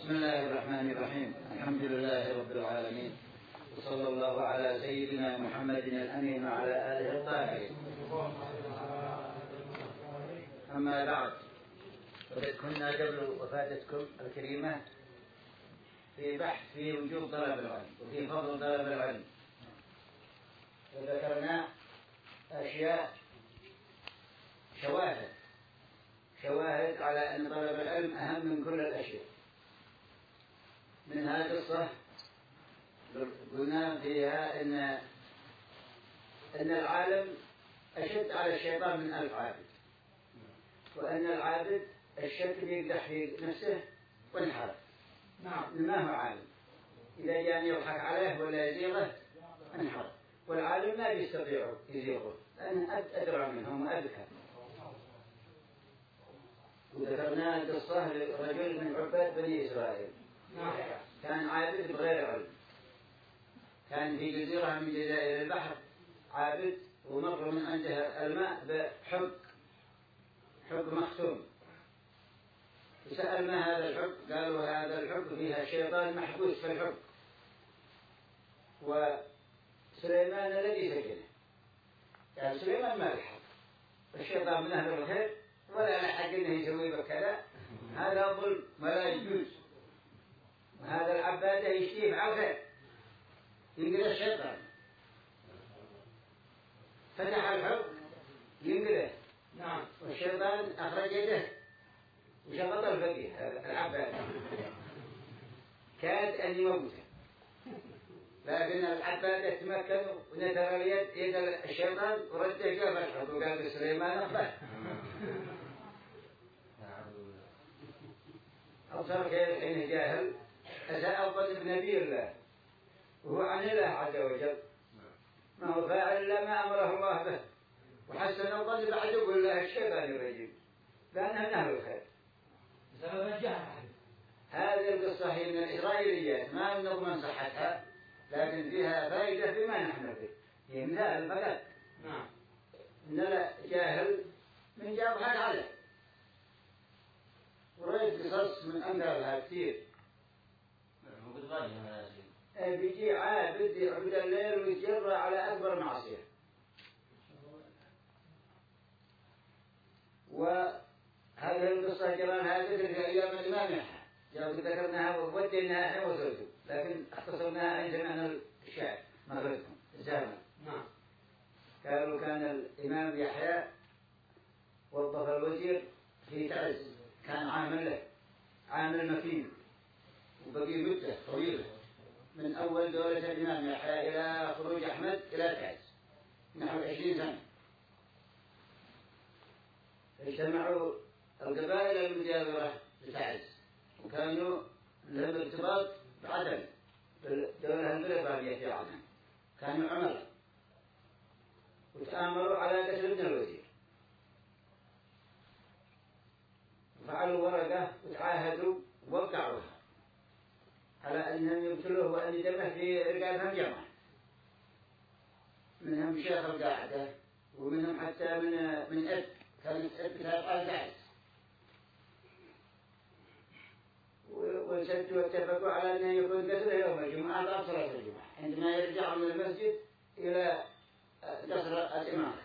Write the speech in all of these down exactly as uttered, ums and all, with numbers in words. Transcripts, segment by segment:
بسم الله الرحمن الرحيم. الحمد لله رب العالمين، وصلى الله على سيدنا محمد الأمين وعلى آله الطاهرين. أما بعد، وقد كنا قبل وفاتتكم الكريمة في بحث في وجوب طلب العلم وفي فضل طلب العلم، وذكرنا أشياء شواهد شواهد على أن طلب العلم أهم من كل الأشياء. من هذه القصة قلنا فيها إن أن العالم أشد على الشيطان من ألف عابد، وأن العابد الشك يقدح في نفسه وانحرف. نعم، ما هو عالم إذا جاء يضحك عليه ولا يزيغه انحرف، والعالم ما يستطيع يزيغه لأنه أدرى منهم وأذكى. وذكرنا القصة لرجل من عباد بني إسرائيل، كان عابد بغير علم، كان في جزيرة من جزائر البحر عابد، ومر من عنده الماء بحب حب مختوم، وسأل ما هذا الحب؟ قالوا هذا الحب فيها شيطان محبوس في الحب، وسليمان الذي سجنه. قال سليمان ما الحق، الشيطان من أهل الخير ولا لحق إنه يسوي بكذا، هذا ظلم ولا يجوز، وهذا العبادة يشتيه على الخير ينقل الشيطان. فتح الحب ينقله، نعم، والشيطان أخرج يده وشغط الفقيه العبادة، كاد أن يموته، لكن العبادة تمكنوا ونثر اليد يد الشيطان ورده جاب الحب وقال سليمان أخبر. أبصر كيف حين جاهل أساء الظن بنبي الله وهو عن الله عز وجل، ما هو فاعل إلا ما أمره الله به، وحسن الظن بعدو الله الشيطان الرجيم لأنه نهر الخير بسبب الجهل. هذه القصة هي من الإسرائيليات ما نضمن صحتها، لكن فيها فائدة فيما نحن فيه، هي مثال فقط. نعم، إن لا جاهل من جاب حق عليه، ورأيت قصص من أمثالها كثير. بيجي عابد يعبد الليل ويتجرى على أكبر معصية، وهذه القصة جران هذا في أيام الإمام يحيى، جاءوا ذكرناها ووديناها إحنا وصلتوا، لكن اختصرناها عند معنى الشعر مغربكم الزمن. نعم، قالوا كان الإمام يحيى وظف الوزير في تعز، كان عامل له عامل مكين، وبقي مدة طويلة من أول دولة الإمام يحيى إلى خروج أحمد إلى تعز نحو عشرين سنة. اجتمعوا القبائل المجاورة لتعز، وكانوا لهم ارتباط بعدن بالدولة البريطانية في عدن، كانوا عملاء، وتآمروا على قتل ابن الوزير، وفعلوا ورقة وتعاهدوا ووقعوها على أنهم يقتلوه وأن دمه في رقابهم جمع، منهم شيخ القاعدة ومنهم حتى من من أب، كانت أب تابعة لتعز، وسدوا واتفقوا على أنه يكون قتله يوم الجمعة بعد صلاة الجمعة، عندما يرجع من المسجد إلى قصر الإمارة.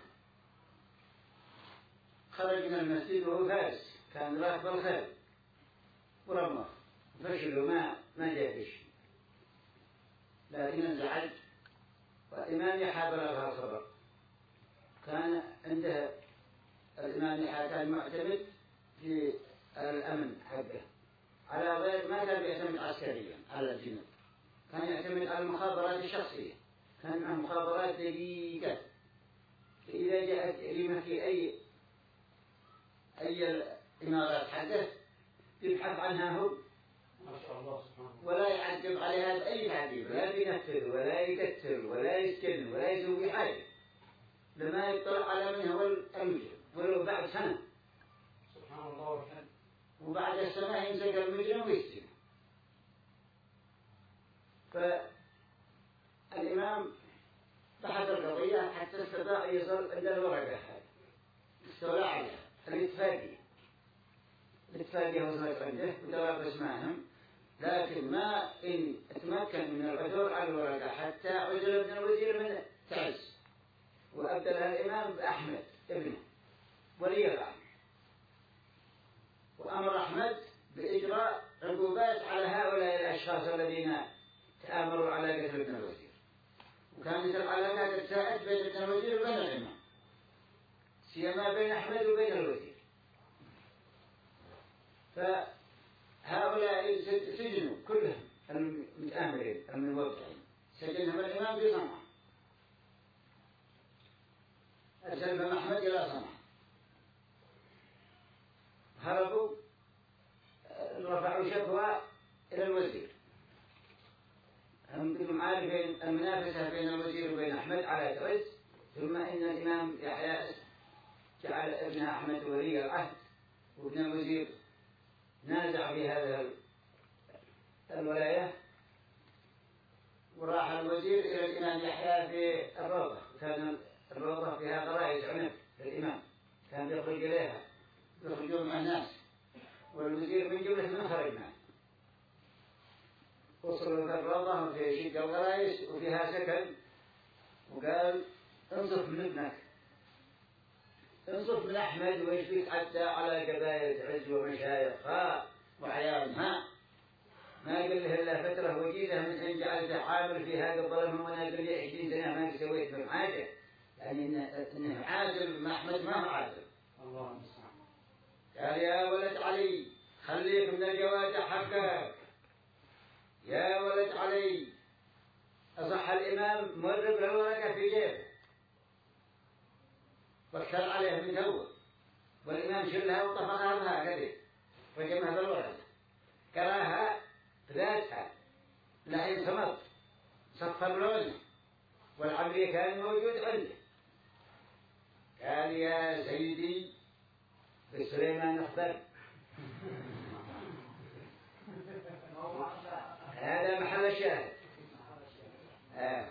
خرج من المسجد وهو فارس، كان راكب الخيل ورمى، فشلوا ما ما جاء شيء، لكن انزعج، والإمام يحيى بلغ الخبر. كان عنده الإمام يحيى كان معتمد في الأمن حقه على غير ما كان يعتمد عسكريا على الجنود، كان يعتمد على المخابرات الشخصية، كان معه مخابرات دقيقة، فإذا جاءت جريمة في أي أي الإمارات حقه يبحث عنها هو، ما شاء الله سبحانه، ولا يعذب عليها بأي تعذيب، لا ينفذ ولا يقتل ولا يسجن ولا يسوي حاجة لما يطلع على من هو المجرم ولو بعد سنة. سبحان الله وحده. وبعد السنة يمسك المجرم ويسجن. فالإمام بحث القضية حتى استطاع يصل عند الورقة هذه، استولى عليها الاتفاقية. الاتفاقية وصلت عنده وتوافق معهم لكن ما إن تمكن من العثور على الورقة حتى عزل ابن الوزير من تعز، وأبدلها الإمام بأحمد ابنه ولي الأمر، وأمر أحمد بإجراء عقوبات على هؤلاء الأشخاص الذين تآمروا على قتل ابن الوزير. وكانت العلاقات تساعد بين ابن الوزير وبين الإمام، سيما بين أحمد وبين الوزير. فهؤلاء سجنوا كلهم المتآمرين الموقعين، سجنهم الإمام في صنعاء، أرسلهم أحمد إلى صنعاء، هربوا رفعوا شكوى إلى الوزير. هم كلهم عارفين المنافسة بين الوزير وبين أحمد على تعز، ثم إن الإمام يحيى جعل ابن أحمد ولي العهد، وابن الوزير نازع في هذا الولاية، وراح الوزير إلى الإمام يحيى في الروضة، كان الروضة فيها غرائز عنب للإمام، كان يخرج إليها يخرجون مع الناس، والوزير من جملة من خرج معه. وصلوا في الروضة وفي شق الغرائز وفيها سكن، وقال انصف من ابنك، انصف من أحمد وإيش فيك حتى على قبائل عز ومشايخها وعيالها. ما قال له إلا فترة وجيزة من أن جعلته عامل في هذا الظلم، وأنا قال لي عشرين سنة ما سويت من حاجة، يعني إنه عادل ما أحمد ما هو عادل. الله المستعان. قال يا ولد علي خليك من الجواد حقك، يا ولد علي. أصح الإمام مرب الورقة في جيبه وكل عليه من هو، والإمام شلها وطفقها بها كذي وجمعها بالورقة، كراها ذاتها لحين سمط صفر لونه، والعمري كان موجود عنده. قال يا سيدي بسليمان أخبر. هذا محل الشاهد. آه.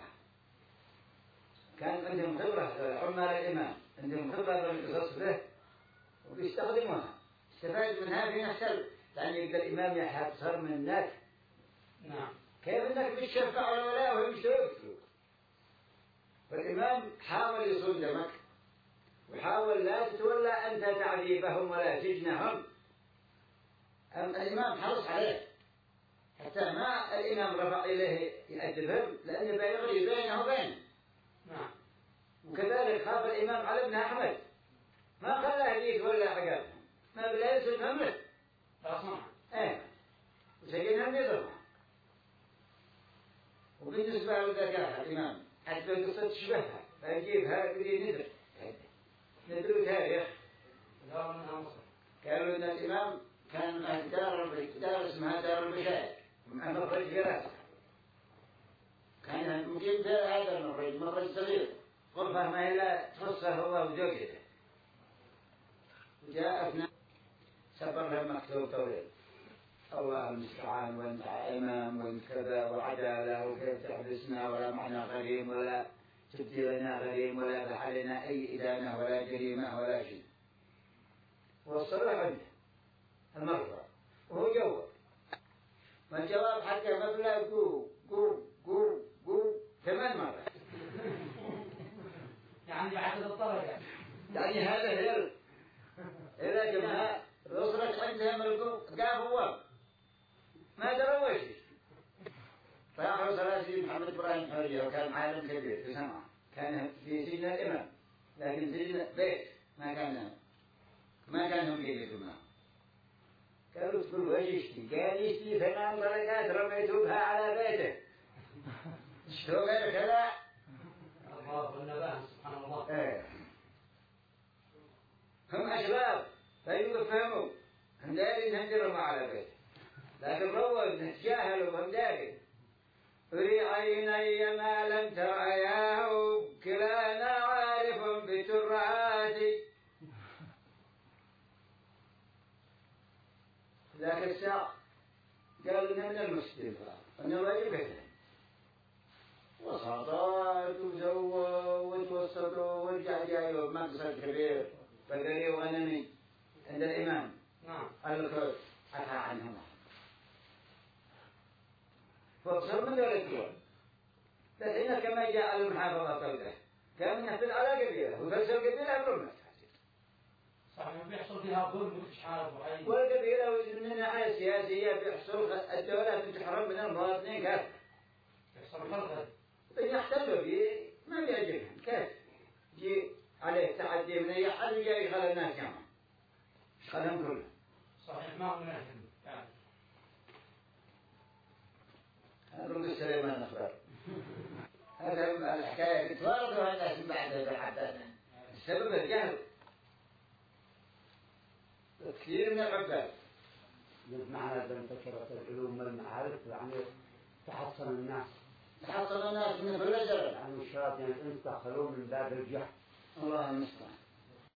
كان عندهم خبرة عمال الإمام، عندهم خبرة بالقصص به وبيستخدموها، استفاد منها في نفسه، لأن يقدر الإمام يحصر من الناس. نعم. كيف أنك بتشفع على ولاء وهم يشتركوا؟ فالإمام حاول يصون دمك، وحاول لا تتولى أنت تعذيبهم ولا سجنهم. الإمام حرص عليه حتى ما الإمام رفع إليه يأدبهم، لأنه بيغري بينه وبينه. نعم. وكذلك خاف الإمام على ابن أحمد، ما خلاه يتولى عقابهم، ما بلا يسجنهم له. أصلا. إيه. وسجنهم يضربهم. وبالنسبة للذكاء الإمام حتى القصة تشبهها، فيجيبها يريد ندر ندر تاريخ. قالوا إن الإمام كان من دار دار اسمها دار البشائر، من مخرج جراسة، كان مقيم في هذا المخرج، مخرج صغير، غرفة ما إلا تخصه هو وزوجته. وجاء أثناء سبر له مكتوب طويل، الله المستعان، وانت إمام وانت كذا وعدالة، وكيف تحبسنا ولا معنا غريم ولا تبدي لنا غريم ولا بحلنا أي إدانة ولا جريمة ولا شيء. وصلوا عنده المرضى وهو جواب، ما الجواب حتى مبلغ قو قو قو قو ثمان مرات. يعني بعد الطريقة يعني هذا هي إذا جماعة وصلت عندهم القو قام هو ما دروا وش. فأخر صلاة محمد إبراهيم حورية، وكان عالم كبير في سمعة، كان في سجن الإمام، لكن سجن بيت ما كان ما كان هم يجلسوا معه. قالوا تقول وش يشتي؟ قال يشتي ثمان درجات رميتوها على بيته. شو غير كذا؟ الله والنباه سبحان الله. ايه. هم أشباب فيقولوا فهموا، هم دارين هنجروا على بيته، لكن رووا نتجاهلوا وهم دارين. أري عيني ما لم ترعياه، كلانا عارف بترعاتي. ذاك الساعة قال لنا من المسجد أنا واجب كذا، وسطات وزووا وتوسطوا ورجع جايوا مقصد كبير، فقالوا وأنني عند الإمام. نعم. قال له عفا عنهم. فاقصر من ذلك الدول. لكن كما جاء المحافظة طلقة كان ينفذ على قبيلة وفسر قبيلة أمر صحيح بيحصل فيها ظلم وتشحال وحي. والقبيلة من الناحية السياسية بيحصل الدولة تتحرم من المواطنين كيف؟ يحصل خلق. يحتلوا فيه ما بيعجبهم كيف؟ يجي عليه تعدي من أي حد وجاي يخلى الناس كمان. مش خلهم كلهم. صحيح ما هو مناسب. يعني. هذا من سليمان أخبار. هذا الحكاية تتواردوا الناس من بعد الحداثة. السبب الجهل. كثير من العباد. معنى أن انتشرت العلوم والمعارف يعني تحصن الناس. تحصن الناس من كل زرع. يعني الشياطين الإنس دخلوا من باب الجهل. الله المستعان.